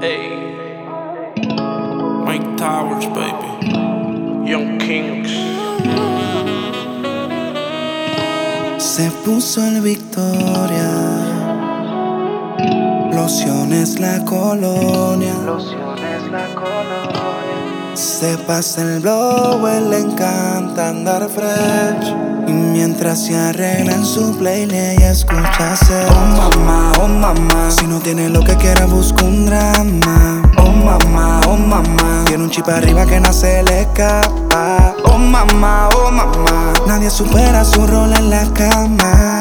Hey, Mike Towers, baby. Young Kings. Se puso el Victoria, lociones la colonia. Se pasa el blow, él le encanta andar fresh. Y mientras se arregla en su playlist, ella escucha hacer oh mamá, si no tiene lo que quiera busca un drama. Oh mamá, tiene un chip arriba que no se le escapa. Oh mamá, nadie supera su rol en la cama.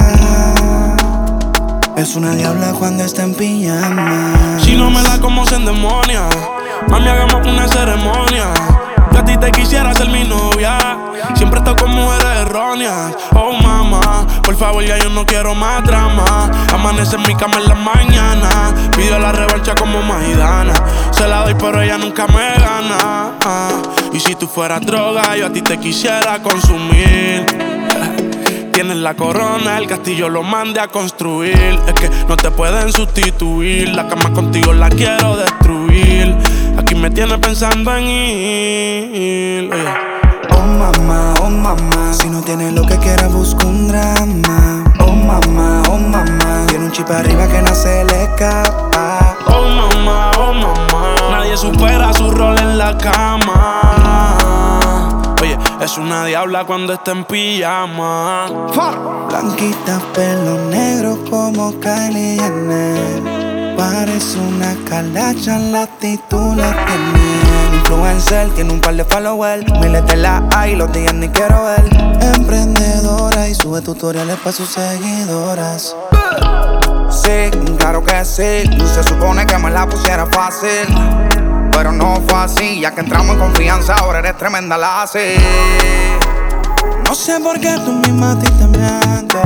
Es una diabla cuando está en pijama. Si no me da como se endemonia, mami, hagamos una ceremonia. Yo a ti te quisiera ser mi novia. Siempre estoy con mujeres erróneas. Oh mamá, por favor ya yo no quiero más drama. Amanece en mi cama en la mañana. Pido la revancha como Maidana. Se la doy pero ella nunca me gana. Y si tú fueras droga, yo a ti te quisiera consumir. Tienes la corona, el castillo lo mandé a construir. Es que no te pueden sustituir. La cama contigo la quiero destruir. Aquí me tienes pensando en ir. Oh mamá, si no tiene lo que quiera busca un drama. Oh mamá, tiene un chip arriba que no se le escapa. Oh mamá, nadie supera su rol en la cama. Oye, es una diabla cuando está en pijama. Blanquita, pelo negro como Kylie Jenner. Parece una calacha, la actitud la tiene. Influencer, tiene un par de followers. Miles de likes, los días ni quiero ver. Emprendedora y sube tutoriales para sus seguidoras. Sí, claro que sí. Se supone que me la pusiera fácil, pero no fue así. Ya que entramos en confianza, ahora eres tremenda la así. No sé por qué tú misma a ti te mientes.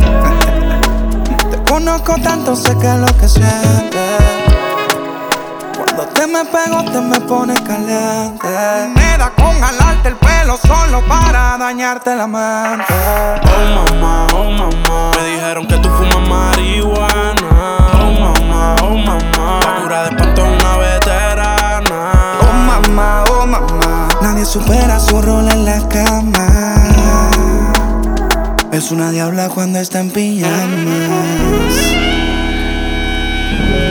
Te conozco tanto, sé que es lo que sientes. Cuando te me pego, te me pones caliente. Me da con jalarte el pelo solo para dañarte la mente. Oh mamá, me dijeron que tú fumas marihuana. Oh mamá, la cura de espanto es una veterana. Oh mamá, nadie supera su rol en la cama. Es una diabla cuando está en pijamas.